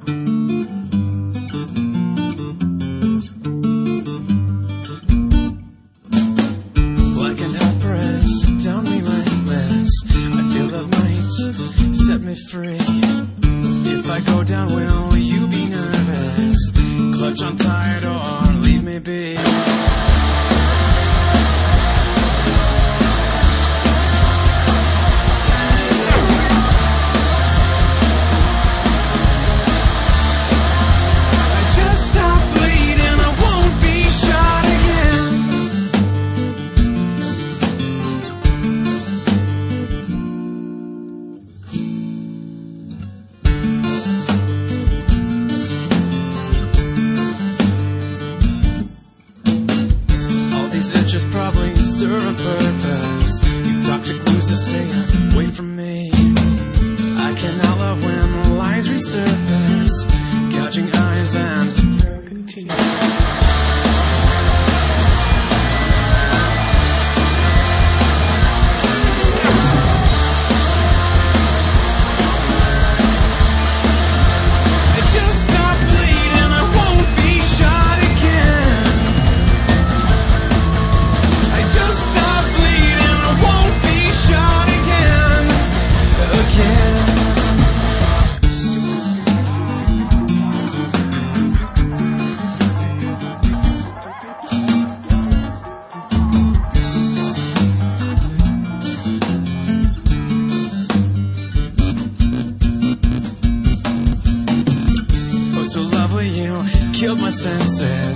Like an empress, down relentless. I feel love might set me free. If I go down, will you be nervous? Clutch on tight or leave me be. Just probably serve a purpose. You toxic losers, stay away from me. I cannot love when lies resurface, gouging eyes and broken teeth. You killed my senses.